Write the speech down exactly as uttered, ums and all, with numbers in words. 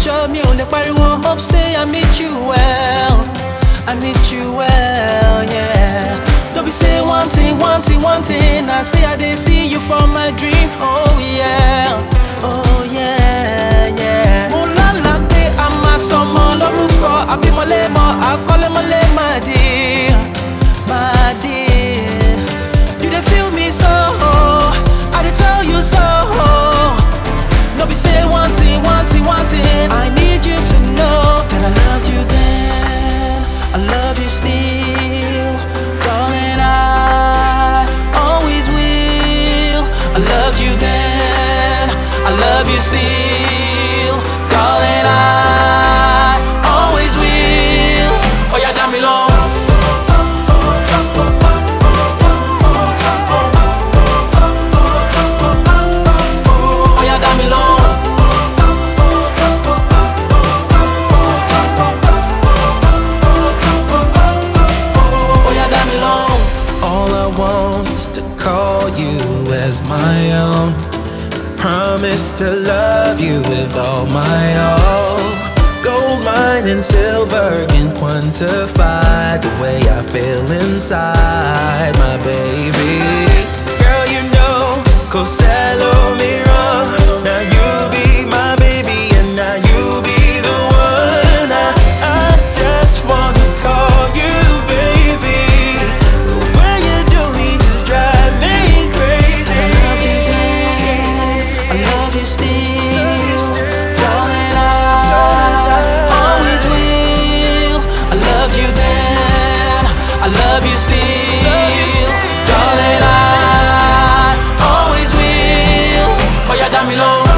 lóòótọ́ mi ò lè pariwo. Hope say I meet you well, I meet you well, yeah. Don't be say one thing, one thing, one thing. I say I did see you from my dream. Oh yeah, oh yeah, yeah. Mo lálàá pé a máa sọmọ lórúkọ, àbí mo lè mọ àkọlé mo lè má di, má di. You dey feel me so, I dey tell you so. No be say one thing, one thing, one thing. I need you to know that I loved you then, I love you still, darling. I always will. I loved you then, I love you still, darling. I always will. Oh yeah, damn me long. Call you as my own. Promise to love you with all my all. Gold mine and silver can quantify the way I feel inside, my baby. Girl, you know, Coselo me wrong. Now you be my baby and now you be the one. I, I just wanna call you baby. I love you still, darling. I always will. Oh yeah, damn me low.